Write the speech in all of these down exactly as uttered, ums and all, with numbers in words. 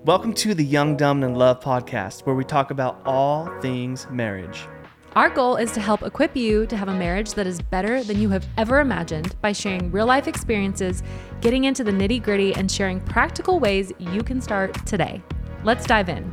Welcome to the Young, Dumb, and in Love podcast, where we talk about all things marriage. Our goal is to help equip you to have a marriage that is better than you have ever imagined by sharing real life experiences, getting into the nitty gritty, and sharing practical ways you can start today. Let's dive in.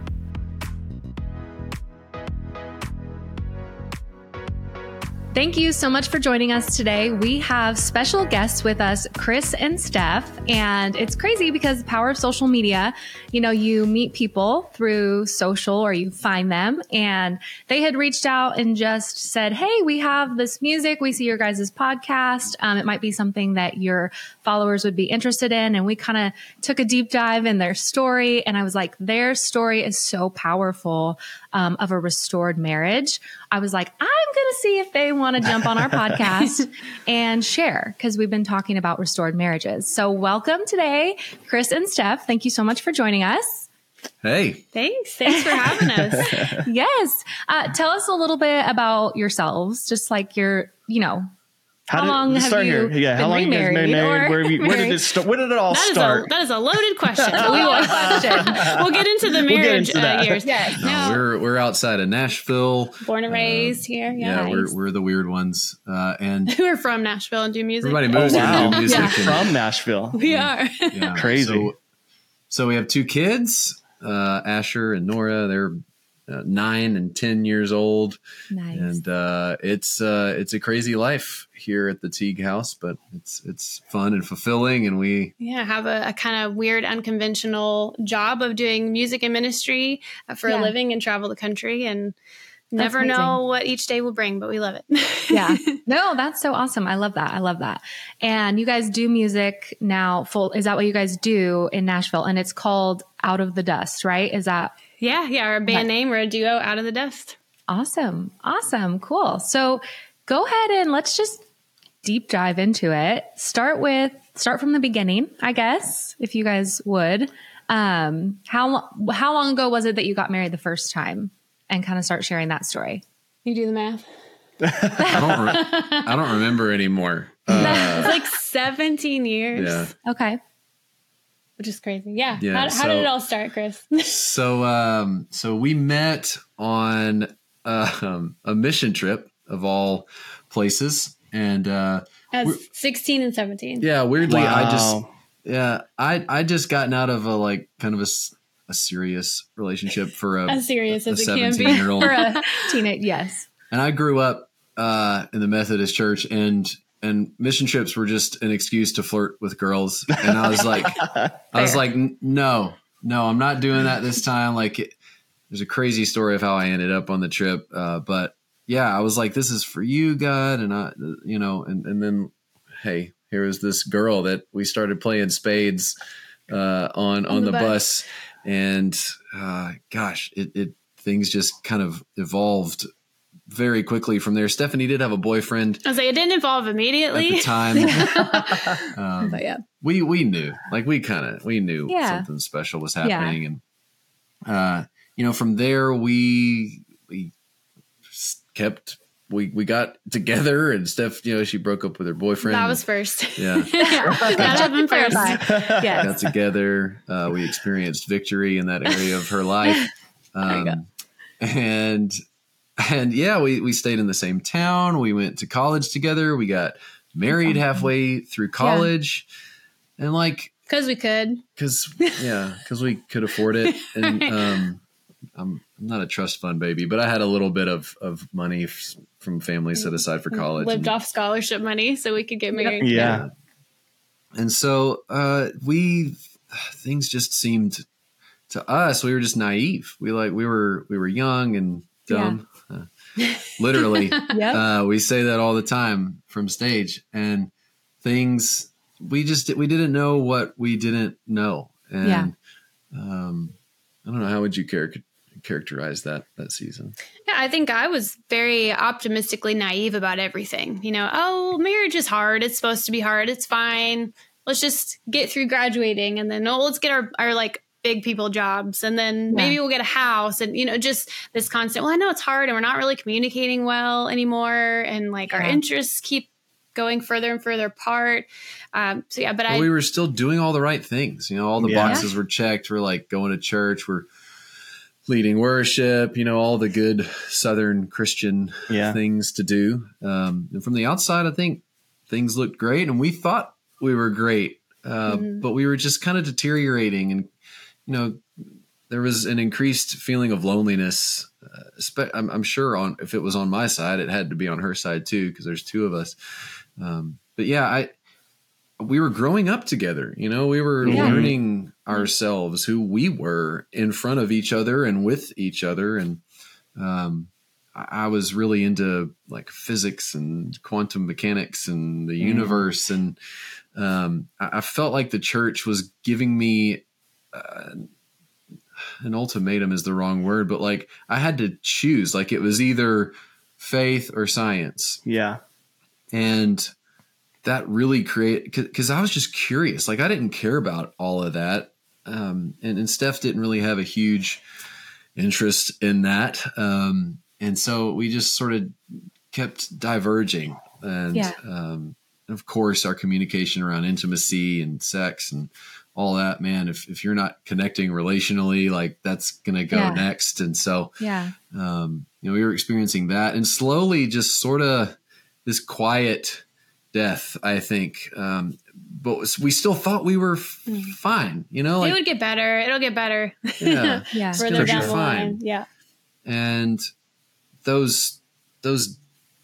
Thank you so much for joining us today. We have special guests with us, Chris and Steph, and it's crazy because the power of social media, you know, you meet people through social or you find them, and they had reached out and just said, hey, we have this music. We see your guys' podcast. Um, it might be something that your followers would be interested in. And we kind of took a deep dive in their story. And I was like, their story is so powerful um, of a restored marriage. I was like, I'm going to see if they want to jump on our podcast and share, because we've been talking about restored marriages. So welcome today, Chris and Steph. Thank you so much for joining us. Hey. Thanks. Thanks for having us. Yes. Uh, tell us a little bit about yourselves, just like your, you know, how, how did, long have start you here. Yeah, been how long remarried? You guys been married? Where, we, where married? did it start? Where did it all that start? Is a, that is a loaded question. That's a loaded question. We'll get into the marriage we'll uh, into years. Yes. No, No. we're we're outside of Nashville. Born and Uh, raised here. Yeah. Yeah, Nice. we're we're the weird ones. Uh, and We're from Nashville and do music. everybody Oh, moves here wow. to do music. Yeah. and- From Nashville. We are. yeah, Crazy. So, so we have two kids, uh, Asher and Nora. They're uh, nine and ten years old, Nice. and uh, it's uh, it's a crazy life here at the Teague House, but it's it's fun and fulfilling, and we Yeah, have a, a kind of weird, unconventional job of doing music and ministry uh, for Yeah. a living and travel the country and never amazing. know what each day will bring, but we love it. Yeah. No, that's so awesome. I love that. I love that. And you guys do music now full. Is that what you guys do in Nashville? And it's called Out of the Dust, right? Is that yeah, yeah. Our band Okay. name, we're a duo, Out of the Dust. awesome? Awesome. Cool. So go ahead and let's just deep dive into it. Start with, start from the beginning, I guess, if you guys would. Um, how, lo- how long ago was it that you got married the first time, and kind of start sharing that story? You do the math. I don't re- I don't remember anymore. Uh, It's like seventeen years. yeah. Okay. Which is crazy. Yeah. Yeah, how, how so- did it all start, Chris? So, um, so we met on uh, um, a mission trip of all places, and uh, As we're- sixteen and seventeen. yeah, weirdly, I just Wow. yeah, I I just gotten out of a like kind of a, s- a serious relationship for a As serious a as it can be. seventeen year old, For a teenage, yes. and I grew up uh, in the Methodist church, and and mission trips were just an excuse to flirt with girls, and I was like, I was Fair. like, "N- no, no, I'm not doing that this time. Like, it, there's a crazy story of how I ended up on the trip, uh, but yeah, I was like, this is for you, God, and I, you know, and and then, hey, here was this girl that we started playing spades uh, on on, the the bus. bus, and uh, gosh, it, it things just kind of evolved very quickly from there. Stephanie did have a boyfriend I was like, it didn't evolve at immediately. the time. um, But yeah. we we knew, like we kind of we knew Yeah. something special was happening, and uh, you know, from there we we s- kept we we got together, and Steph, you know, she broke up with her boyfriend. That was first. yeah, That happened first. Yes. got together. Uh, we experienced victory in that area of her life, you go. um, and and yeah, we we stayed in the same town. We went to college together. We got married halfway through college, and like. Because we could. Cause yeah, cause we could afford it. And, um, I'm, I'm not a trust fund baby, but I had a little bit of, of money f- from family set aside for college. Lived and, off scholarship money so we could get married. Yeah. and so, uh, we, things just seemed to us, we were just naive. We like, we were, we were young and dumb. Uh, literally. Yep. Uh, we say that all the time from stage, and things, we just, we didn't know what we didn't know. And, Yeah. um, I don't know. How would you char- characterize that, that season? Yeah, I think I was very optimistically naive about everything. You know, oh, marriage is hard. It's supposed to be hard. It's fine. Let's just get through graduating, and then oh, let's get our, our like big people jobs, and then Yeah. maybe we'll get a house, and you know, just this constant. Well, I know it's hard, and we're not really communicating well anymore, and like our Yeah. interests keep going further and further apart. Um, so yeah, but well, I we were still doing all the right things. You know, all the Yeah. boxes were checked. We're like going to church. We're leading worship, you know, all the good Southern Christian Yeah. things to do. Um, and from the outside, I think things looked great and we thought we were great. Uh, Mhm. but we were just kind of deteriorating, and, you know, there was an increased feeling of loneliness. Uh, spe- I'm, I'm sure on, if it was on my side, it had to be on her side too, because there's two of us. Um, but yeah, I, we were growing up together, you know, we were Yeah. learning ourselves, who we were in front of each other and with each other. And, um, I, I was really into like physics and quantum mechanics and the Mm. universe. And, um, I, I felt like the church was giving me, uh, an ultimatum is the wrong word, but like I had to choose, like it was either faith or science. Yeah. And that really created, because I was just curious. Like I didn't care about all of that. Um, and, and Steph didn't really have a huge interest in that. Um, and so we just sort of kept diverging. And Yeah. um, of course, our communication around intimacy and sex and all that, man, if, if you're not connecting relationally, like that's going to go Yeah. next. And so, Yeah. um, you know, we were experiencing that and slowly just sort of this quiet death, I think. Um, but we still thought we were f- Mm. fine, you know, it like, would get better. It'll get better. yeah. Yeah. Further For down sure. the line. Yeah. And those, those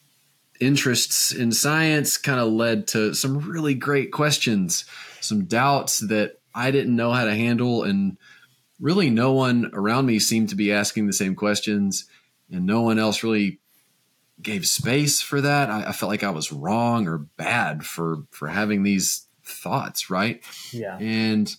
interests in science kind of led to some really great questions, some doubts that I didn't know how to handle. And really no one around me seemed to be asking the same questions, and no one else really gave space for that. I, I felt like I was wrong or bad for, for having these thoughts. Right. Yeah. And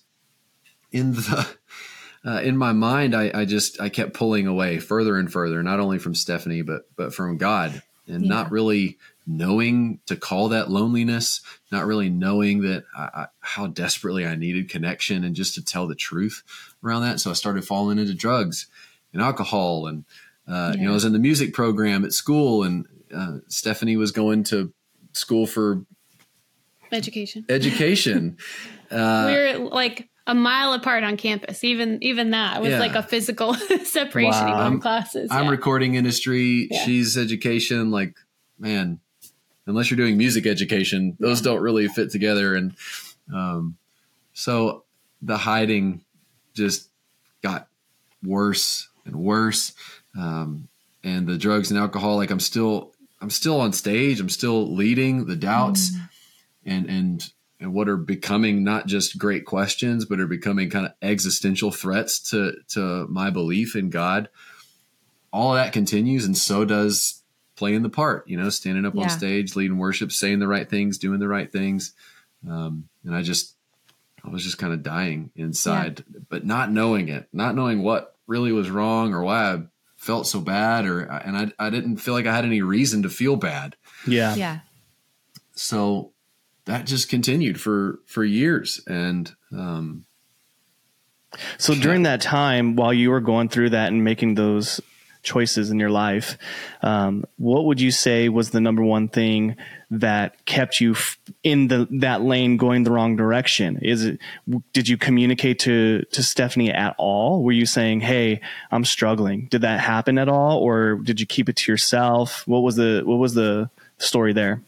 in the, uh, in my mind, I, I just, I kept pulling away further and further, not only from Stephanie, but, but from God, and Yeah. not really knowing to call that loneliness, not really knowing that I, I, how desperately I needed connection and just to tell the truth around that. So I started falling into drugs and alcohol, and, uh, you know, I was in the music program at school, and, uh, Stephanie was going to school for Education. education. Uh, we were like a mile apart on campus. Even even that was Yeah. like a physical separation Wow. even in classes. I'm yeah. recording industry. Yeah. She's education. Like, man, unless you're doing music education, those don't really fit together. And um, so the hiding just got worse and worse. Um, and the drugs and alcohol, like I'm still, I'm still on stage. I'm still leading the doubts and, and, and what are becoming not just great questions, but are becoming kind of existential threats to, to my belief in God. All of that continues. And so does playing the part, you know, standing up Yeah. on stage, leading worship, saying the right things, doing the right things. Um, and I just, I was just kind of dying inside, but not knowing it, not knowing what really was wrong or why I felt so bad, or, and I, I didn't feel like I had any reason to feel bad. Yeah. Yeah. So that just continued for, for years. And, um, So during that time, while you were going through that and making those choices in your life, um, what would you say was the number one thing that kept you f- in the that lane going the wrong direction? Is it, did you communicate to to Stephanie at all? Were you saying, "Hey, I'm struggling"? Did that happen at all, or did you keep it to yourself? What was the what was the story there?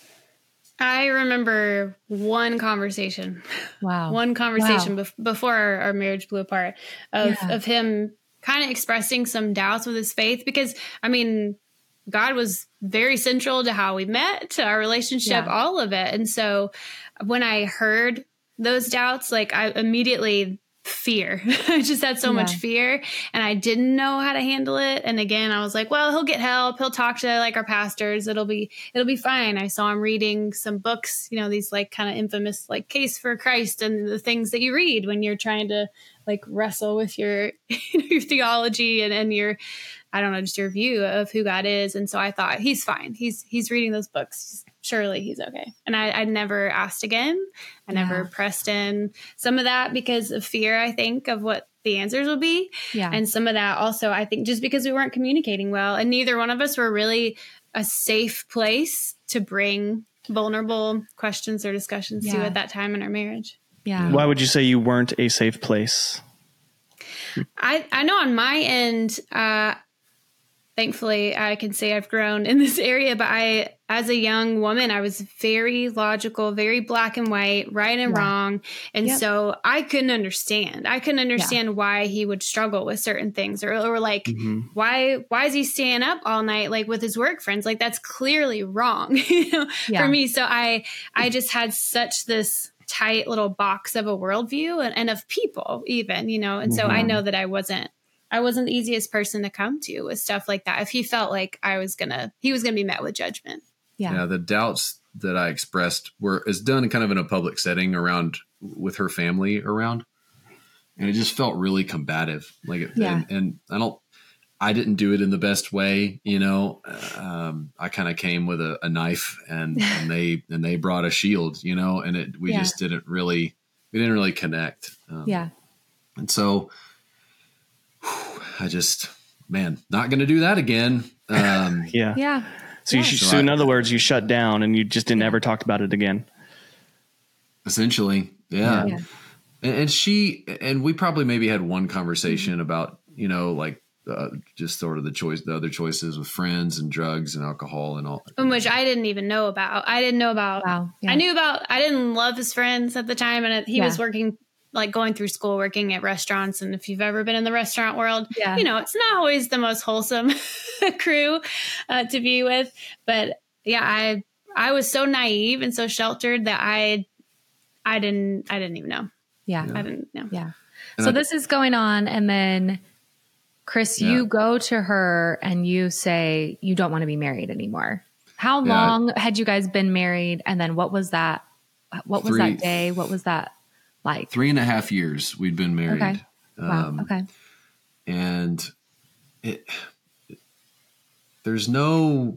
I remember one conversation, Wow. one conversation Wow. bef- before our, our marriage blew apart of, Yeah. of him kind of expressing some doubts with his faith, because I mean, God was very central to how we met, to our relationship, Yeah. all of it. And so when I heard those doubts, like I immediately fear, I just had so much Yeah. fear, and I didn't know how to handle it. And again, I was like, well, he'll get help. He'll talk to like our pastors. It'll be, it'll be fine. I saw him reading some books, you know, these like kind of infamous, like Case for Christ, and the things that you read when you're trying to like wrestle with your, your theology and, and your, I don't know, just your view of who God is. And so I thought, he's fine. He's, he's reading those books. Surely he's okay. And I, I never asked again. I never Yeah. pressed in some of that because of fear, I think, of what the answers will be. Yeah. And some of that also, I think, just because we weren't communicating well, and neither one of us were really a safe place to bring vulnerable questions or discussions Yeah. too at that time in our marriage. Yeah. Why would you say you weren't a safe place? I, I know on my end, uh, thankfully I can say I've grown in this area, but I, as a young woman, I was very logical, very black and white, right and Yeah. wrong. And Yep. so I couldn't understand. I couldn't understand why he would struggle with certain things or, or like, Mm-hmm. why, why is he staying up all night? Like with his work friends, like that's clearly wrong you know, Yeah. for me. So I, I just had such this tight little box of a worldview and, and of people even, you know? And so I Mhm. know that I wasn't, I wasn't the easiest person to come to with stuff like that. If he felt like I was gonna, he was gonna be met with judgment. Yeah. Yeah, the doubts that I expressed were is done kind of in a public setting around with her family around, and it just felt really combative. Like, it, Yeah. and, and I don't, I didn't do it in the best way, you know. Um, I kind of came with a, a knife, and, and they and they brought a shield, you know, and it we Yeah. just didn't really we didn't really connect. Um, Yeah. and so whew, I just man, not going to do that again. Um, Yeah. Yeah. So, you Yeah. sh- So so in I- other words, you shut down and you just didn't ever talk about it again. Essentially, yeah. Yeah. And, and she and we probably maybe had one conversation about, you know, like uh, just sort of the choice, the other choices with friends and drugs and alcohol and all. In which I didn't even know about. I didn't know about. Wow. Yeah. I knew about. I didn't love his friends at the time, and he Yeah. was working, like going through school, working at restaurants. And if you've ever been in the restaurant world, Yeah. you know it's not always the most wholesome crew uh, to be with. But yeah, I I was so naive and so sheltered that I I didn't I didn't even know. Yeah. I didn't know. Yeah. And So I- this is going on. And then, Chris, Yeah. you go to her and you say you don't want to be married anymore. How Yeah. long had you guys been married? And then what was that? What was Three- that day? What was that like? Three and a half years we'd been married. Okay. Wow. Um, Okay. And it, it, there's no,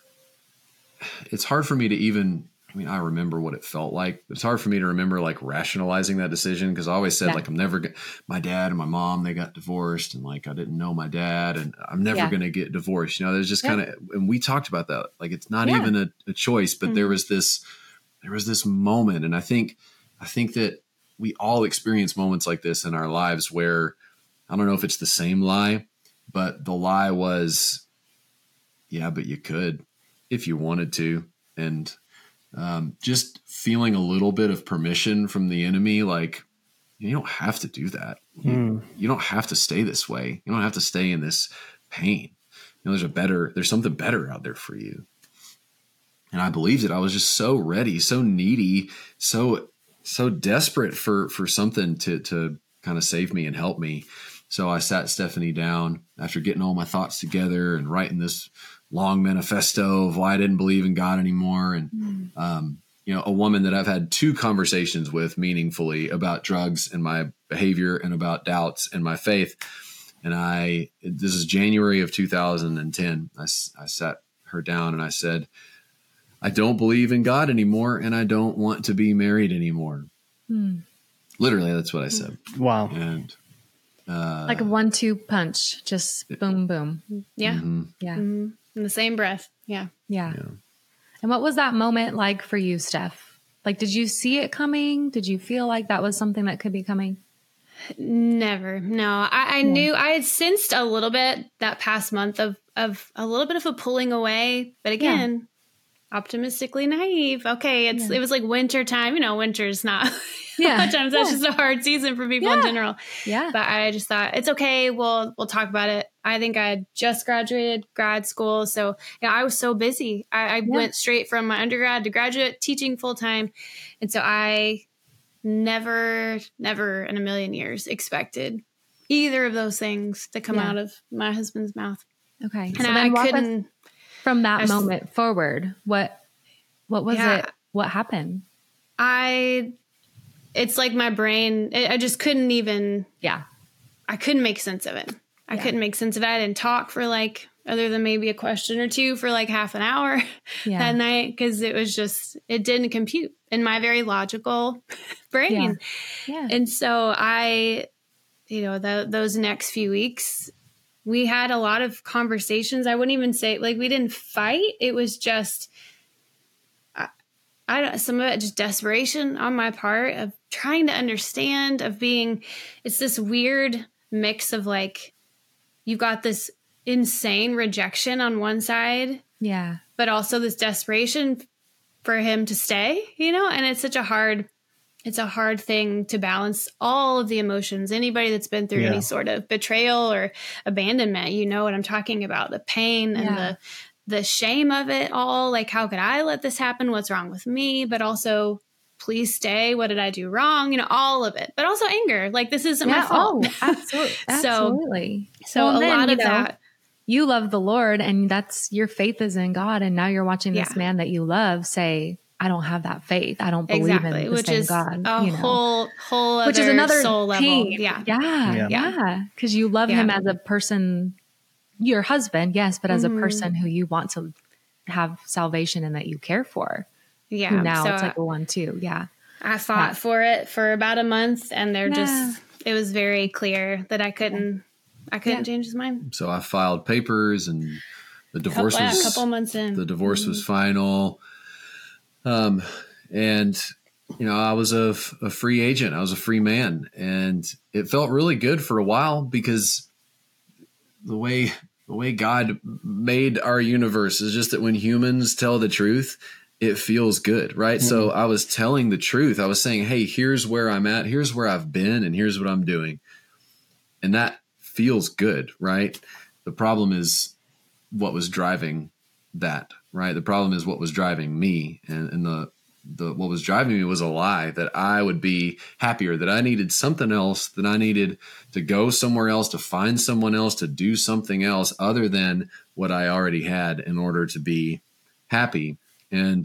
it's hard for me to even, I mean, I remember what it felt like. It's hard for me to remember like rationalizing that decision because I always said Yeah. like, I'm never, go- my dad and my mom, they got divorced and like, I didn't know my dad and I'm never Yeah. going to get divorced. You know, there's just Yeah. kind of, and we talked about that. Like, it's not Yeah. even a, a choice, but Mhm. there was this, there was this moment. And I think, I think that we all experience moments like this in our lives where I don't know if it's the same lie, but the lie was, yeah, but you could if you wanted to. And um, just feeling a little bit of permission from the enemy, like, you don't have to do that. You, you don't have to stay this way. You don't have to stay in this pain. You know, there's a better, there's something better out there for you. And I believed it. I was just so ready, so needy, so so desperate for for something to to kind of save me and help me. So I sat Stephanie down after getting all my thoughts together and writing this long manifesto of why I didn't believe in God anymore. And um, you know, a woman that I've had two conversations with meaningfully about drugs and my behavior and about doubts and my faith. And I, this is January of two thousand ten. I, I sat her down and I said, I don't believe in God anymore, and I don't want to be married anymore. Hmm. Literally, that's what I said. Wow. And uh, Like a one two punch, just boom, boom. Yeah. mhm. Yeah. Mhm. In the same breath. Yeah. Yeah. Yeah. And what was that moment like for you, Steph? Like, did you see it coming? Did you feel like that was something that could be coming? Never. No, I, I knew I had sensed a little bit that past month of, of a little bit of a pulling away, but again, optimistically naive. Okay. It's, Yeah. it was like winter time, you know, winter's not, Yeah. sometimes that's Yeah. just a hard season for people in Yeah. general, Yeah. but I just thought it's okay. We'll, we'll talk about it. I think I had just graduated grad school. So yeah, I was so busy. I, I Yeah. went straight from my undergrad to graduate teaching full time. And so I never, never in a million years expected either of those things to come Yeah. out of my husband's mouth. Okay. And so I, then walk us couldn't, from that I was- moment forward. What what was Yeah. it? What happened? I, it's like my brain, I I just couldn't even, Yeah. I couldn't make sense of it. I Yeah. couldn't make sense of it. I didn't talk for like, other than maybe a question or two for like half an hour Yeah. that night. Cause it was just, it didn't compute in my very logical brain. Yeah. And so I, you know, the, those next few weeks, we had a lot of conversations. I wouldn't even say like we didn't fight. It was just, I, I don't, some of it just desperation on my part of trying to understand, of being, it's this weird mix of like, you've got this insane rejection on one side. Yeah. But also this desperation for him to stay, you know, and it's such a hard, it's a hard thing to balance all of the emotions. Anybody that's been through yeah. any sort of betrayal or abandonment, you know what I'm talking about, the pain and yeah. the, the shame of it all. Like, how could I let this happen? What's wrong with me? But also, please stay. What did I do wrong? You know, all of it, but also anger. Like, this isn't yeah, my fault. Oh, absolutely. Absolutely. So, so well, a then, lot of know, that. You love the Lord, and that's your faith is in God. And now you're watching this yeah. man that you love say, I don't have that faith. I don't believe exactly. in the which same is God. A you know? whole, whole other which is another soul pain. level. Yeah. Yeah. Yeah. Because yeah. you love yeah. him as a person, your husband, yes, but as mm-hmm. a person who you want to have salvation and that you care for. Yeah. Who now so it's like a one, two. Yeah. I fought yeah. for it for about a month, and they're yeah. just, it was very clear that I couldn't, I couldn't yeah. change his mind. So I filed papers, and the divorce couple, was a couple months in. The divorce mm-hmm. was final. Um, and you know, I was a, a free agent. I was a free man, and it felt really good for a while because the way, the way God made our universe is just that when humans tell the truth, it feels good, right? Mm-hmm. So I was telling the truth. I was saying, hey, here's where I'm at. Here's where I've been, and here's what I'm doing. And that feels good, right? The problem is what was driving that, right? The problem is what was driving me. And, and the, the, what was driving me was a lie that I would be happier, that I needed something else, that I needed to go somewhere else, to find someone else, to do something else other than what I already had in order to be happy. And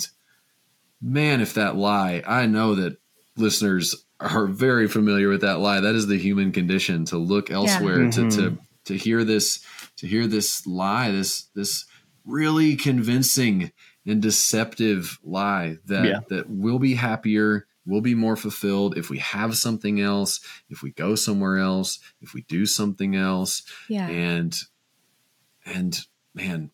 man, if that lie, I know that listeners are very familiar with that lie. That is the human condition, to look elsewhere, yeah. mm-hmm. to, to, to hear this, to hear this lie, this, this really convincing and deceptive lie that, yeah. that we'll be happier, we'll be more fulfilled if we have something else, if we go somewhere else, if we do something else. Yeah. And, and man,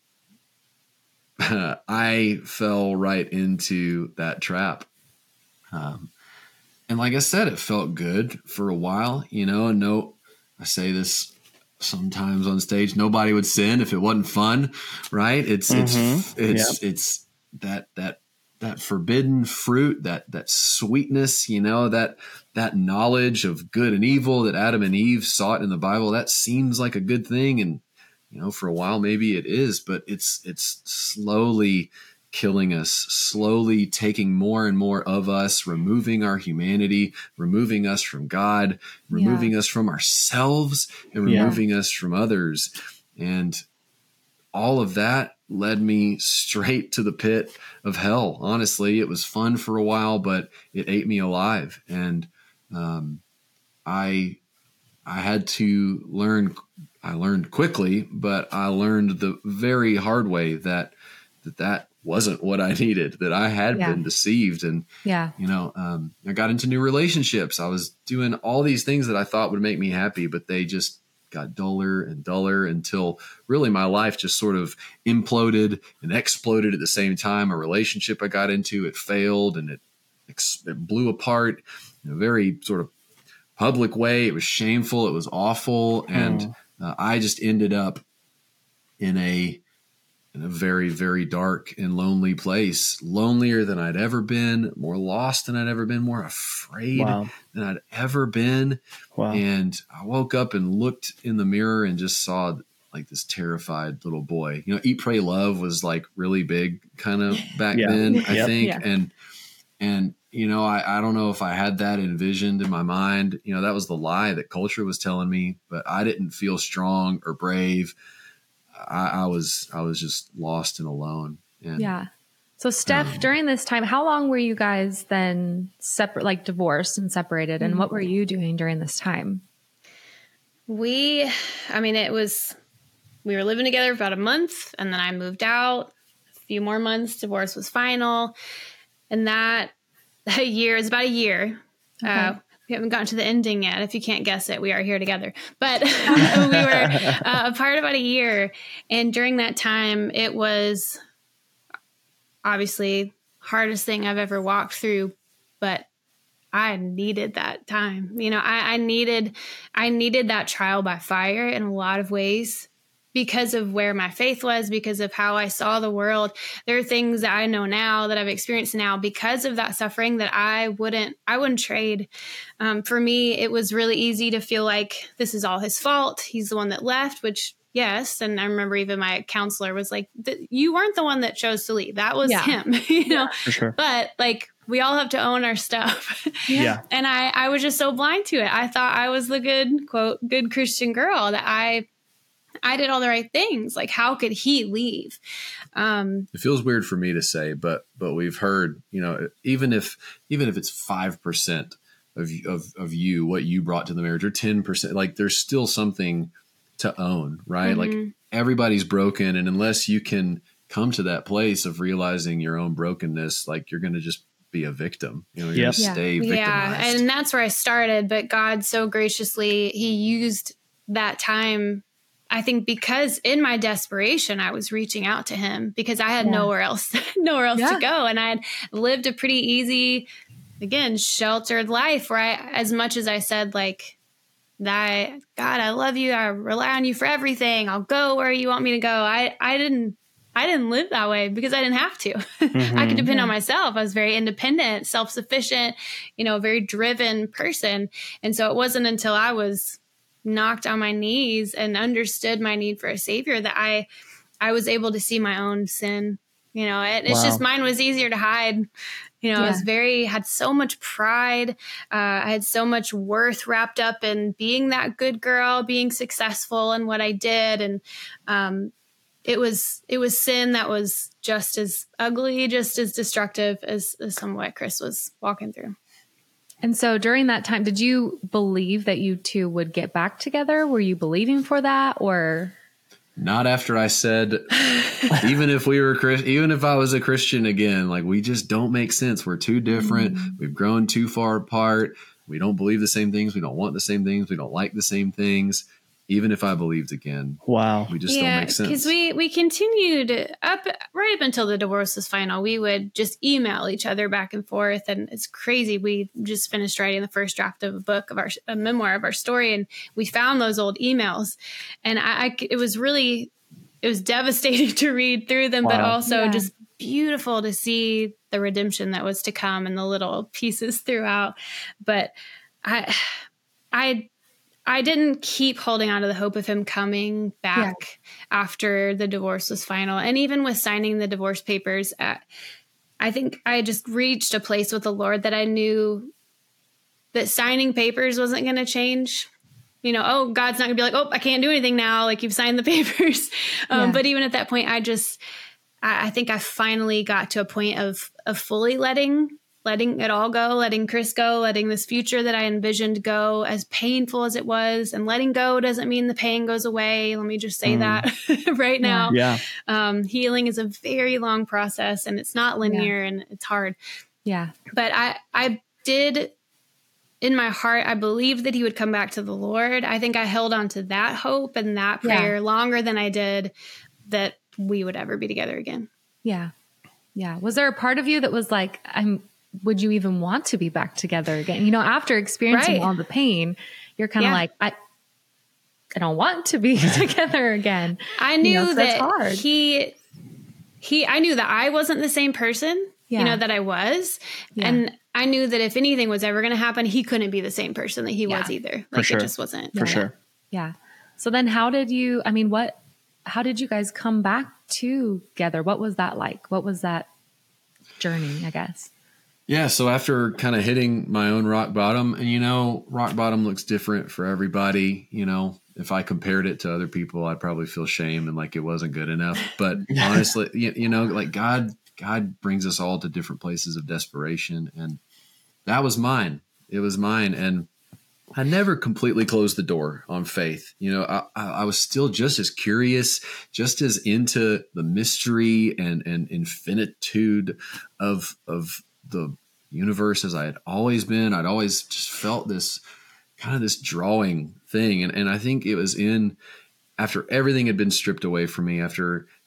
I fell right into that trap. Um, and like I said, it felt good for a while, you know, and no, I say this sometimes on stage, nobody would sin if it wasn't fun, right? It's, mm-hmm. it's, it's, yep. it's that, that, that forbidden fruit, that, that sweetness, you know, that, that knowledge of good and evil that Adam and Eve sought in the Bible, that seems like a good thing. And, you know, for a while, maybe it is, but it's, it's slowly killing us, slowly taking more and more of us, removing our humanity, removing us from God, removing yeah. us from ourselves, and removing yeah. us from others. And all of that led me straight to the pit of hell. Honestly, it was fun for a while, but it ate me alive. And um, I, I had to learn, I learned quickly, but I learned the very hard way that, that, that wasn't what I needed, that I had yeah. been deceived. And, yeah. you know, um, I got into new relationships. I was doing all these things that I thought would make me happy, but they just got duller and duller until really my life just sort of imploded and exploded at the same time. A relationship I got into, it failed and it, it blew apart in a very sort of public way. It was shameful. It was awful. And uh, I just ended up in a, in a very, very dark and lonely place, lonelier than I'd ever been, more lost than I'd ever been, more afraid wow. than I'd ever been. Wow. And I woke up and looked in the mirror and just saw like this terrified little boy. You know, Eat, Pray, Love was like really big kind of back yeah. then, I yep. think. Yeah. And, and, you know, I, I don't know if I had that envisioned in my mind. You know, that was the lie that culture was telling me, but I didn't feel strong or brave. I, I was, I was just lost and alone. And, yeah. So Steph, um, during this time, how long were you guys then separate, like divorced and separated? And what were you doing during this time? We, I mean, it was, we were living together for about a month, and then I moved out. A few more months, divorce was final. And that, that year, it's about a year. Okay. Uh, we haven't gotten to the ending yet. If you can't guess it, we are here together. But we were uh, apart about a year. And during that time, it was obviously hardest thing I've ever walked through, but I needed that time. You know, I, I needed, I needed that trial by fire in a lot of ways because of where my faith was, because of how I saw the world. There are things that I know now that I've experienced now because of that suffering that I wouldn't, I wouldn't trade. Um, for me, it was really easy to feel like this is all his fault. He's the one that left, which yes. And I remember even my counselor was like, you weren't the one that chose to leave. That was Yeah. him, you know, For sure. but like, we all have to own our stuff. Yeah. And I, I was just so blind to it. I thought I was the good, quote, good Christian girl, that I, I did all the right things. Like, how could he leave? Um, It feels weird for me to say, but but we've heard, you know, even if even if it's five percent of of of you, what you brought to the marriage, or ten percent, like there's still something to own, right? Mm-hmm. Like everybody's broken, and unless you can come to that place of realizing your own brokenness, like you're going to just be a victim. You know, you're Yep. going to stay yeah. victimized. And that's where I started. But God so graciously, he used that time, I think, because in my desperation, I was reaching out to him because I had Yeah. nowhere else, nowhere else Yeah. to go. And I had lived a pretty easy, again, sheltered life where I, as much as I said, like, that, God, I love you. I rely on you for everything. I'll go where you want me to go. I, I didn't, I didn't live that way because I didn't have to. Mm-hmm. I could depend on myself. I was very independent, self-sufficient, you know, very driven person. And so it wasn't until I was knocked on my knees and understood my need for a savior that I, I was able to see my own sin, you know, and it's Wow. just, mine was easier to hide. You know, I was Yeah. very, had so much pride. Uh, I had so much worth wrapped up in being that good girl, being successful in what I did. And, um, it was, it was sin that was just as ugly, just as destructive as, as some of what Chris was walking through. And so during that time, did you believe that you two would get back together? Were you believing for that, or? Not after I said, even if we were Chris, even if I was a Christian again, like we just don't make sense. We're too different. Mm. We've grown too far apart. We don't believe the same things. We don't want the same things. We don't like the same things. Even if I believed again, Wow. we just don't make sense. because we we continued up right up until the divorce was final. We would just email each other back and forth, and it's crazy. We just finished writing the first draft of a book of our a memoir of our story, and we found those old emails, and I, I it was really it was devastating to read through them, but Wow. also Yeah. just beautiful to see the redemption that was to come and the little pieces throughout. But I I. I didn't keep holding on to the hope of him coming back after the divorce was final. And even with signing the divorce papers, uh, I think I just reached a place with the Lord that I knew that signing papers wasn't going to change. You know, oh, God's not going to be like, oh, I can't do anything now. Like, you've signed the papers. Um, Yeah. But even at that point, I just, I, I think I finally got to a point of, of fully letting letting it all go, letting Chris go, letting this future that I envisioned go, as painful as it was. And letting go doesn't mean the pain goes away. Let me just say Mm. that right now. Yeah. Um, healing is a very long process, and it's not linear, and it's hard. Yeah. But I, I did, in my heart, I believed that he would come back to the Lord. I think I held on to that hope and that Yeah. prayer longer than I did that we would ever be together again. Yeah. Yeah. Was there a part of you that was like, I'm, would you even want to be back together again? You know, after experiencing Right. all the pain, you're kind of Yeah. like, I, I don't want to be together again. I knew You know, so that's that hard. he, he, I knew that I wasn't the same person, Yeah. you know, that I was. Yeah. And I knew that if anything was ever going to happen, he couldn't be the same person that he Yeah. was either. Like, sure. it just wasn't. For sure. Yeah. So then how did you, I mean, what, how did you guys come back together? What was that like? What was that journey, I guess? Yeah. So after kind of hitting my own rock bottom, and you know, rock bottom looks different for everybody. You know, if I compared it to other people, I'd probably feel shame and like it wasn't good enough. But honestly, you, you know, like God, God brings us all to different places of desperation. And that was mine. It was mine. And I never completely closed the door on faith. You know, I, I I was still just as curious, just as into the mystery and, and infinitude of, of the universe as I had always been. I'd always just felt this kind of this drawing thing. And, and I think it was in, after everything had been stripped away from me, after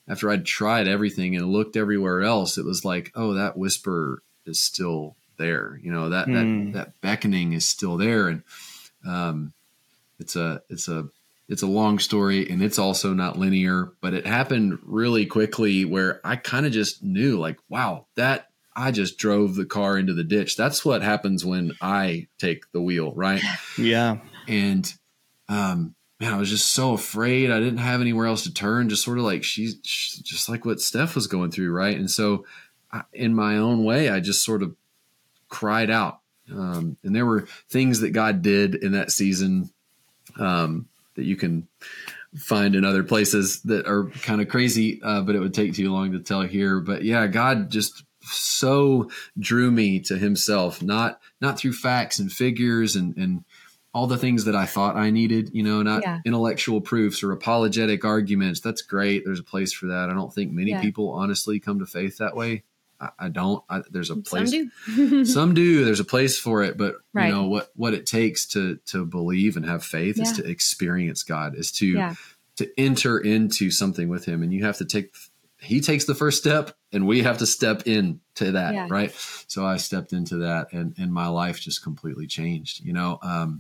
after I'd tried everything and looked everywhere else, it was like, oh, that whisper is still there. You know, that, Mm. that, that beckoning is still there. And, um, it's a, it's a, it's a long story, and it's also not linear, but it happened really quickly where I kind of just knew, like, wow, that I just drove the car into the ditch. That's what happens when I take the wheel. Right. Yeah. And, um, man, I was just so afraid. I didn't have anywhere else to turn, just sort of like she's just like what Steph was going through. Right. And so I, in my own way, I just sort of cried out. Um, and there were things that God did in that season, um, that you can find in other places that are kind of crazy, uh, but it would take too long to tell here. But yeah, God just so drew me to himself, not, not through facts and figures and, and all the things that I thought I needed, you know, not Yeah. intellectual proofs or apologetic arguments. That's great. There's a place for that. I don't think many Yeah. people honestly come to faith that way. I, I don't, I, there's a place, Some do. some do, there's a place for it, but Right. you know what, what it takes to, to believe and have faith is Yeah. to experience God, is to, Yeah. to enter into something with him. And you have to take, he takes the first step and we have to step into that. Yeah. Right. So I stepped into that, and, and my life just completely changed, you know. Um,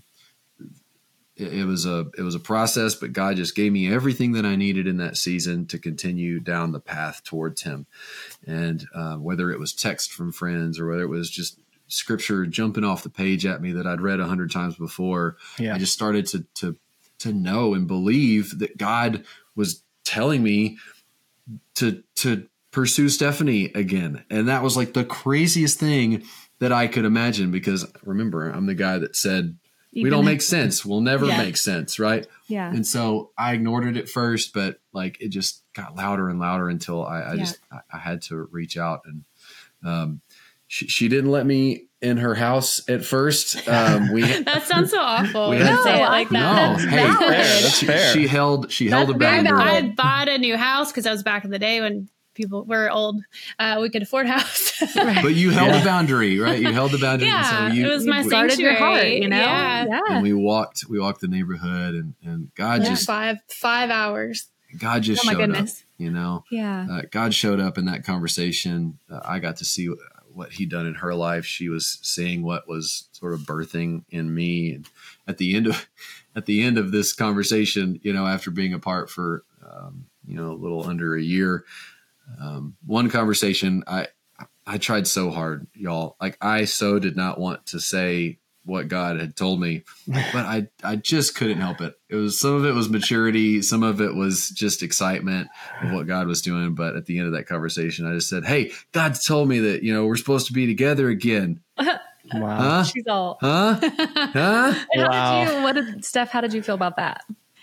it, it was a, it was a process, but God just gave me everything that I needed in that season to continue down the path towards him. And, uh, whether it was text from friends or whether it was just scripture jumping off the page at me that I'd read a hundred times before, Yeah. I just started to, to, to know and believe that God was telling me to, to pursue Stephanie again. And that was like the craziest thing that I could imagine, because remember, I'm the guy that said, we Even- don't make sense. We'll never Yeah. make sense. Right. Yeah. And so I ignored it at first, but like it just got louder and louder until I, I Yeah. just, I, I had to reach out. And, um, she, she didn't let me in her house at first. Um, we, That sounds so awful. We We had- say it No, like no, that. hey, valid. That's she, fair. she held, she held a That's very boundary. valid. I bought a new house because I was back in the day when people were old. Uh, we could afford a house. But you held Yeah. a boundary, right? You held the boundary. Yeah, and so you, it was You my guarded your sanctuary. heart, you know? Yeah. Yeah. and we walked, we walked the neighborhood, and, and God Yeah. just, Five five hours. God just Oh my showed goodness. up, you know, Yeah. uh, God showed up in that conversation. Uh, I got to see what he'd done in her life. She was seeing what was sort of birthing in me. And at the end of, at the end of this conversation, you know, after being apart for, um, you know, a little under a year, um, one conversation, I, I tried so hard, y'all. Like I so did not want to say what God had told me, but I, I just couldn't help it. It was, some of it was maturity. Some of it was just excitement of what God was doing. But at the end of that conversation, I just said, hey, God told me that, you know, we're supposed to be together again. Wow. Huh? She's all. Huh? Huh? How Wow. did you, what did, Steph, how did you feel about that?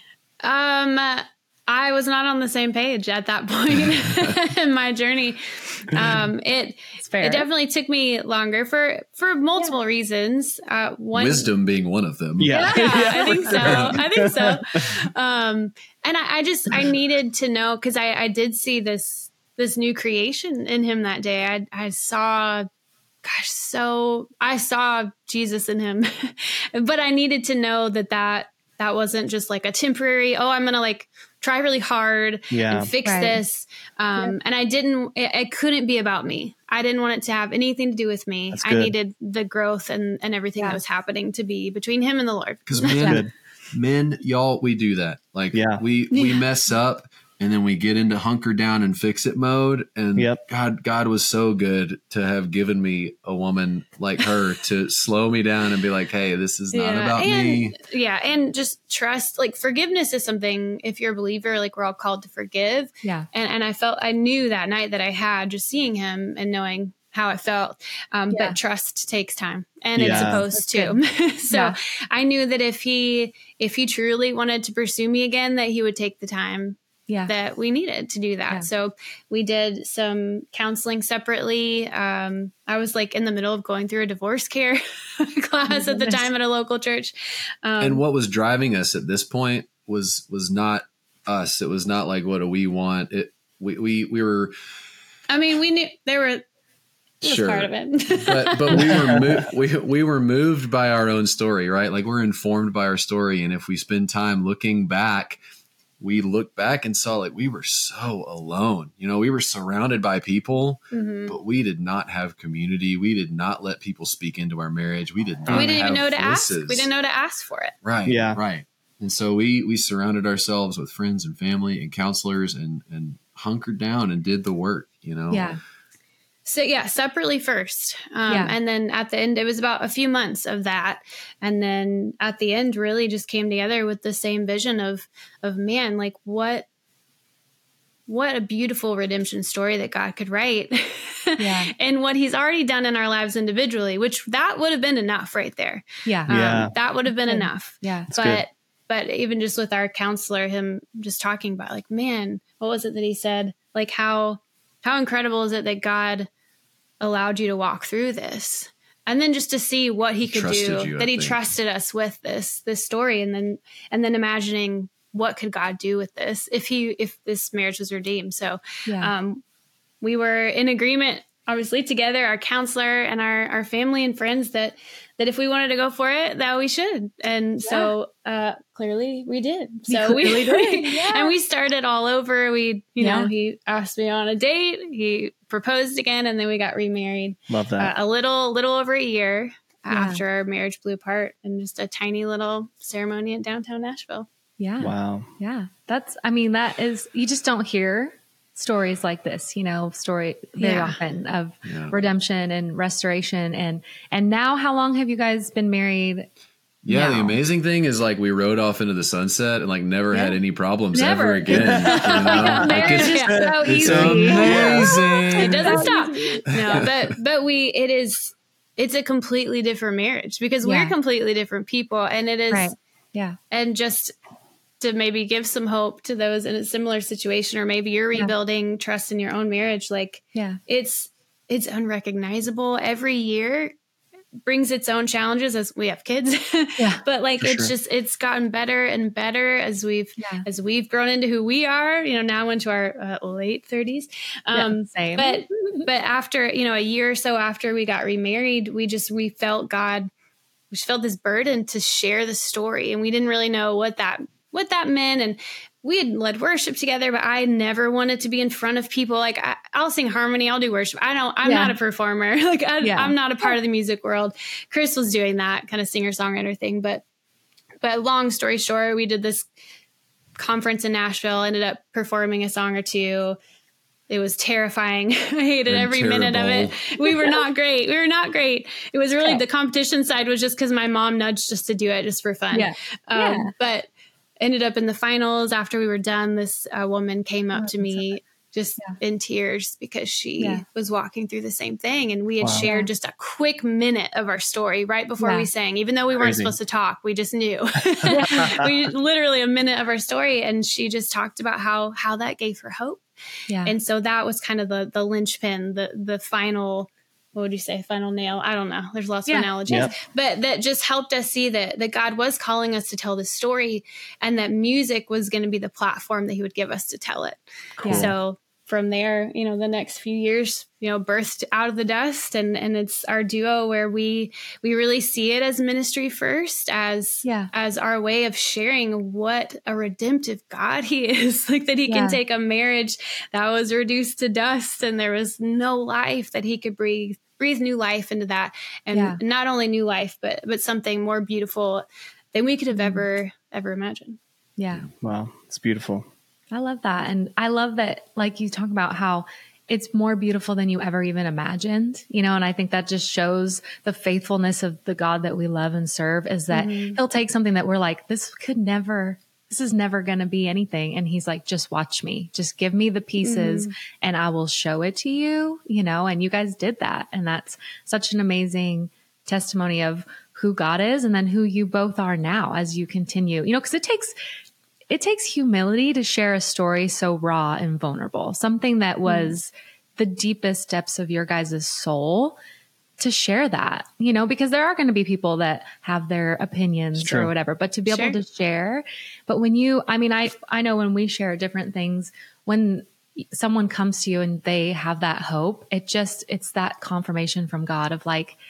Um, I was not on the same page at that point in my journey. Um, it It's fair. it definitely took me longer for for multiple reasons. Uh, one Wisdom being one of them. Yeah. Yeah, I think so. I think so. Um, and I, I just I needed to know, because I, I did see this this new creation in him that day. I I saw, gosh, so I saw Jesus in him, but I needed to know that that that wasn't just like a temporary. Oh, I'm gonna like try really hard Yeah. and fix Right. this. Um, And I didn't. It, it couldn't be about me. I didn't want it to have anything to do with me. That's I good. needed the growth and and everything Yeah. that was happening to be between him and the Lord. Because That's men, good. men, y'all, we do that. Like Yeah. we we Yeah. mess up, and then we get into hunker down and fix it mode. And Yep. God, God was so good to have given me a woman like her to slow me down and be like, hey, this is not about and, me. Yeah, and just trust. Like forgiveness is something. If you're a believer, like we're all called to forgive. Yeah. And and I felt I knew that night that I had just seeing him and knowing how I felt. Um, Yeah. But trust takes time, and Yeah. it's supposed That's to. so Yeah. I knew that if he if he truly wanted to pursue me again, that he would take the time Yeah. that we needed to do that. Yeah. So we did some counseling separately. Um, I was like in the middle of going through a divorce care class at the goodness. time at a local church. Um, And what was driving us at this point was was not us. It was not like, what do we want? It we we we were I mean, we knew they were it was sure. part of it. but but we were mo- we we were moved by our own story, right? Like we're informed by our story, and if we spend time looking back we looked back and saw like we were so alone. You know, we were surrounded by people, Mm-hmm. but we did not have community. We did not let people speak into our marriage. We did not We didn't even have know to voices. ask. We didn't know to ask for it. Right. Yeah. Right. And so we we surrounded ourselves with friends and family and counselors and and hunkered down and did the work, you know. Yeah. So yeah, separately first. Um, Yeah. And then at the end, it was about a few months of that. And then at the end really just came together with the same vision of, of man, like what, what a beautiful redemption story that God could write Yeah. and what he's already done in our lives individually, which that would have been enough right there. Yeah. Um, Yeah. That would have been Good. enough. Yeah. That's but good. but even just with our counselor, him just talking about like, man, what was it that he said? Like how how incredible is it that God allowed you to walk through this? And then just to see what he could Trusted do, you, I that he think. trusted us with this this story, and then and then imagining what could God do with this if he if this marriage was redeemed. So Yeah. um we were in agreement, obviously, together, our counselor and our, our family and friends, that that if we wanted to go for it, that we should. And so uh, clearly we did. So we, clearly did, yeah. and we started all over. We, you Yeah. know, he asked me on a date, he proposed again, and then we got remarried Love uh, that. a little, little over a year Yeah. after our marriage blew apart, and just a tiny little ceremony in downtown Nashville. Yeah. Wow. Yeah. That's, I mean, that is, you just don't hear stories like this, you know, story very Yeah. often of Yeah. redemption and restoration. And, and now how long have you guys been married? Yeah, the now? amazing thing is like we rode off into the sunset and like never had Yeah. any problems Never. ever again. You know? Like, Marriage it's is just, so it's easy. amazing. It doesn't So stop. easy. No, but but we it is it's a completely different marriage because Yeah. we're completely different people, and it is Right. Yeah. and just to maybe give some hope to those in a similar situation, or maybe you're Yeah. rebuilding trust in your own marriage. Like Yeah. it's it's unrecognizable. Every year brings its own challenges as we have kids. Yeah. But like For it's sure. just it's gotten better and better as we've Yeah. as we've grown into who we are, you know, now into our uh, late thirties. Um Yeah, same. but but after, you know, a year or so after we got remarried, we just we felt God we just felt this burden to share the story, and we didn't really know what that what that meant. And we had led worship together, but I never wanted to be in front of people. Like I, I'll sing harmony, I'll do worship. I don't. I'm Yeah. not a performer. Like I, Yeah. I'm not a part of the music world. Chris was doing that kind of singer songwriter thing, but but long story short, we did this conference in Nashville. Ended up performing a song or two. It was terrifying. I hated And every minute of it. We were not great. We were not great. It was really Okay. the competition side was just because my mom nudged us to do it just for fun. Yeah. Um, Yeah. But ended up in the finals. After we were done, this uh, woman came up Oh, to that's me just Yeah. in tears because she Yeah. was walking through the same thing. And we had Wow. shared just a quick minute of our story right before Yeah. we sang, even though we weren't Crazy. supposed to talk. We just knew. We literally a minute of our story. And she just talked about how how that gave her hope. Yeah. And so that was kind of the the linchpin, the the final, what would you say, final nail? I don't know. There's lots Yeah. of analogies, Yep. but that just helped us see that that God was calling us to tell the story, and that music was going to be the platform that He would give us to tell it. Cool. So from there, you know, the next few years, you know, birthed out of the dust, and and it's our duo where we we really see it as ministry first, as Yeah. as our way of sharing what a redemptive God He is, like that He Yeah. can take a marriage that was reduced to dust and there was no life, that He could breathe breathe new life into that, and Yeah. not only new life, but but something more beautiful than we could have ever ever imagined. Yeah. Wow. It's beautiful. I love that. And I love that, like you talk about how it's more beautiful than you ever even imagined, you know, and I think that just shows the faithfulness of the God that we love and serve, is that He'll take something that we're like, this could never, this is never going to be anything. And He's like, just watch me, just give me the pieces and I will show it to you, you know, and you guys did that. And that's such an amazing testimony of who God is and then who you both are now as you continue, you know, because it takes, it takes humility to share a story so raw and vulnerable, something that was the deepest depths of your guys' soul, to share that, you know, because there are going to be people that have their opinions It's true. or whatever, but to be Sure. able to share. But when you, I mean, I, I know when we share different things, when someone comes to you and they have that hope, it just, it's that confirmation from God of like,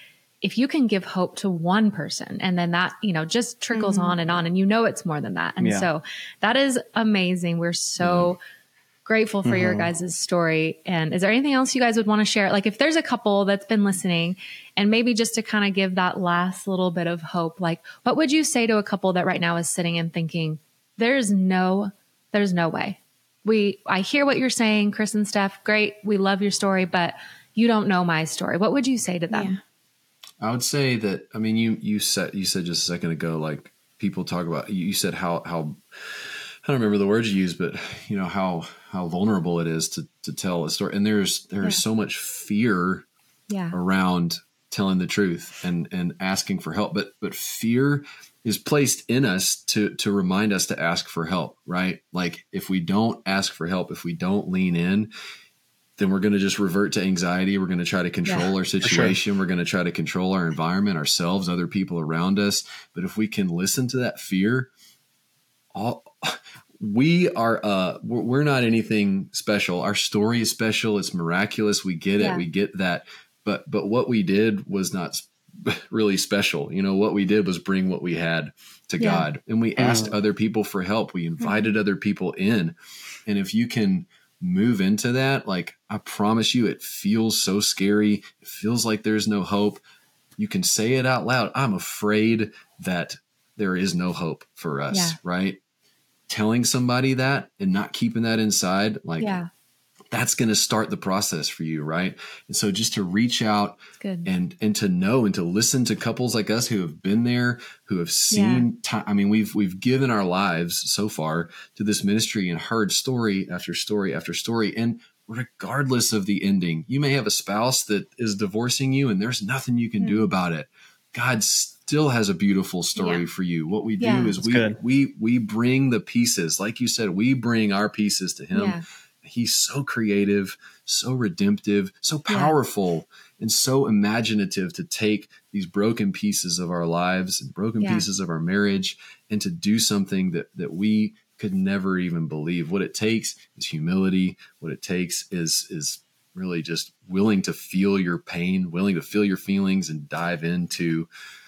if you can give hope to one person and then that, you know, just trickles mm-hmm. on and on, and you know, it's more than that. And yeah. so that is amazing. We're so mm-hmm. grateful for mm-hmm. your guys' story. And is there anything else you guys would want to share? Like if there's a couple that's been listening and maybe just to kind of give that last little bit of hope, like what would you say to a couple that right now is sitting and thinking, there's no, there's no way. We, I hear what you're saying, Chris and Steph, great. We love your story, but you don't know my story. What would you say to them? Yeah. I would say that, I mean, you, you said, you said just a second ago, like people talk about, you said how, how, I don't remember the words you used, but you know, how, how vulnerable it is to, to tell a story. And there's, there's yeah. so much fear yeah. around telling the truth and, and asking for help. But, but fear is placed in us to, to remind us to ask for help, right? Like if we don't ask for help, if we don't lean in, then we're going to just revert to anxiety. We're going to try to control yeah, our situation. Sure. We're going to try to control our environment, ourselves, other people around us. But if we can listen to that fear, all we are, uh, we're not anything special. Our story is special. It's miraculous. We get it. Yeah. We get that. But, but what we did was not really special. You know, what we did was bring what we had to yeah. God, and we asked mm. other people for help. We invited mm. other people in. And if you can move into that, like I promise you, it feels so scary. It feels like there's no hope. You can say it out loud. I'm afraid that there is no hope for us, yeah. right? Telling somebody that and not keeping that inside, like yeah. that's going to start the process for you, right? And so just to reach out and and to know and to listen to couples like us who have been there, who have seen yeah. time. I mean, we've we've given our lives so far to this ministry and heard story after story after story. And regardless of the ending, you may have a spouse that is divorcing you and there's nothing you can mm. do about it. God still has a beautiful story yeah. for you. What we do yeah. is we, we we bring the pieces. Like you said, we bring our pieces to him. Yeah. He's so creative, so redemptive, so powerful, yeah. and so imaginative to take these broken pieces of our lives and broken yeah. pieces of our marriage and to do something that, that we could never even believe. What it takes is humility. What it takes is, is really just willing to feel your pain, willing to feel your feelings and dive into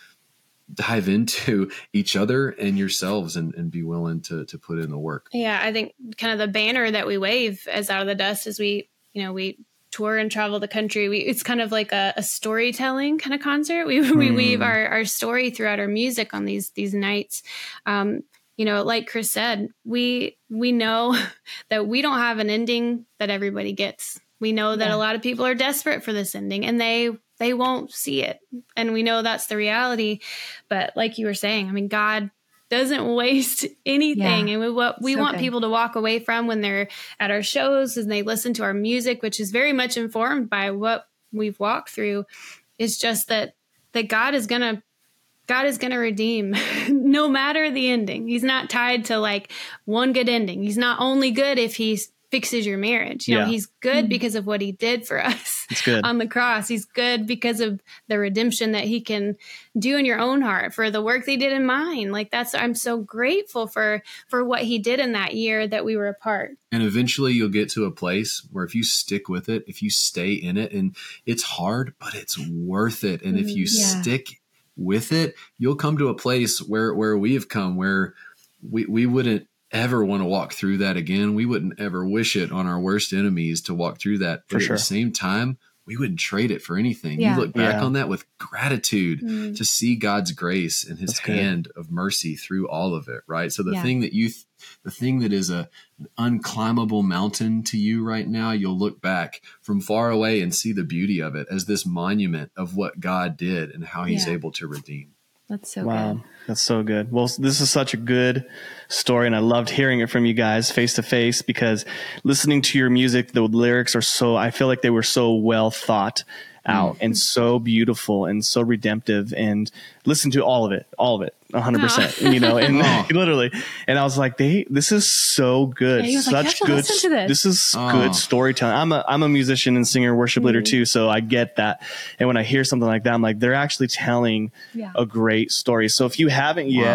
dive into each other and yourselves and, and be willing to to put in the work. Yeah, I think kind of the banner that we wave as Out of the Dust as we, you know, we tour and travel the country. We it's kind of like a, a storytelling kind of concert. We mm. we weave our, our story throughout our music on these these nights. Um, you know, like Chris said, we we know that we don't have an ending that everybody gets. We know that yeah. a lot of people are desperate for this ending and they they won't see it. And we know that's the reality. But like you were saying, I mean, God doesn't waste anything. Yeah. And we, what we so want good. people to walk away from when they're at our shows and they listen to our music, which is very much informed by what we've walked through, is just that, that God is going to, God is going to redeem no matter the ending. He's not tied to like one good ending. He's not only good if he's fixes your marriage. You yeah. know, he's good mm-hmm. because of what he did for us on the cross. He's good because of the redemption that he can do in your own heart, for the work they did in mine. Like that's, I'm so grateful for, for what he did in that year that we were apart. And eventually you'll get to a place where if you stick with it, if you stay in it, and it's hard, but it's worth it. And if you yeah. stick with it, you'll come to a place where, where we have come, where we, we wouldn't ever want to walk through that again. We wouldn't ever wish it on our worst enemies to walk through that. But for sure. At the same time, we wouldn't trade it for anything. Yeah. You look back yeah. on that with gratitude mm. to see God's grace and his That's hand good. of mercy through all of it. Right. So the yeah. thing that you, th- the thing that is a an unclimbable mountain to you right now, you'll look back from far away and see the beauty of it as this monument of what God did and how he's yeah. able to redeem. That's so wow. good. That's so good. Well, this is such a good story, and I loved hearing it from you guys face to face, because listening to your music, the lyrics are so, I feel like they were so well thought out mm. and so beautiful and so redemptive, and listen to all of it, all of it, a hundred percent, you know, and oh. literally, and I was like, they, this is so good. Yeah, Such like, good. This. this is oh. good storytelling. I'm a, I'm a musician and singer, worship mm. leader too. So I get that. And when I hear something like that, I'm like, they're actually telling yeah. a great story. So if you haven't yet, wow.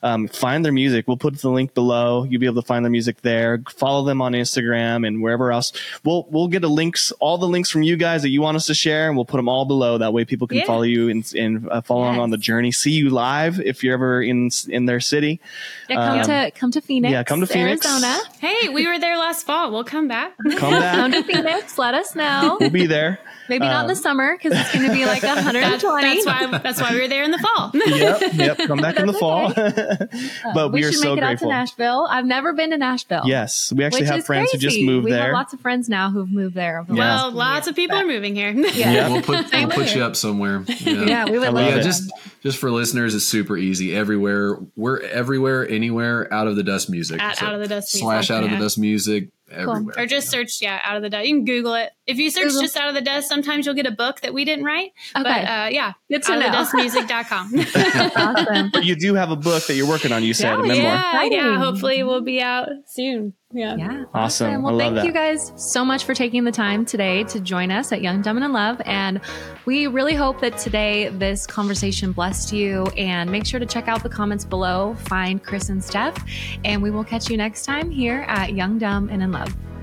um, find their music. We'll put the link below. You'll be able to find their music there. Follow them on Instagram and wherever else. We'll we'll get a links, all the links from you guys that you want us to share, and we'll put them all below. That way people can Yeah. follow you and, and uh, follow Yes. along on the journey. See you live if you're ever in in their city. Yeah, come Um, to come to Phoenix. yeah, come to Phoenix. Arizona. Hey, we were there last fall. We'll come back. Come Come back. to Phoenix. Let us know. We'll be there. Maybe not in the Um, summer because it's going to be like one hundred That's, twenty. that's why. That's why we were there in the fall. Yep, yep. Come back in the That's fall. but we, we are should so make it grateful. out to Nashville. I've never been to Nashville. Yes, we actually which have is friends crazy. who just moved we there. have lots of friends now who've moved there. Over the Yeah. last Well, few lots years. of people are moving here. Yeah. Yep. We'll put we'll put you up somewhere. Yeah. Yeah, we would I love love yeah, it. just just for listeners, it's super easy. Everywhere, we're everywhere, anywhere. Out of the Dust Music. At Out of the Dust Music, slash Out of the yeah. Dust Music. Everywhere. Or just search, yeah, Out of the Dust. You can Google it. If you search Google. just Out of the Dust, sometimes you'll get a book that we didn't write. Okay. But uh, yeah, Good to out of the know. dust music dot com. Awesome. But you do have a book that you're working on, you said, Yeah, a memoir. yeah, Exciting. yeah. Hopefully, we'll be out soon. Yeah. Yeah. Awesome. Well, I love thank that. you guys so much for taking the time today to join us at Young, Dumb, and in Love. And we really hope that today this conversation blessed you. And make sure to check out the comments below, find Chris and Steph, and we will catch you next time here at Young, Dumb, and in Love.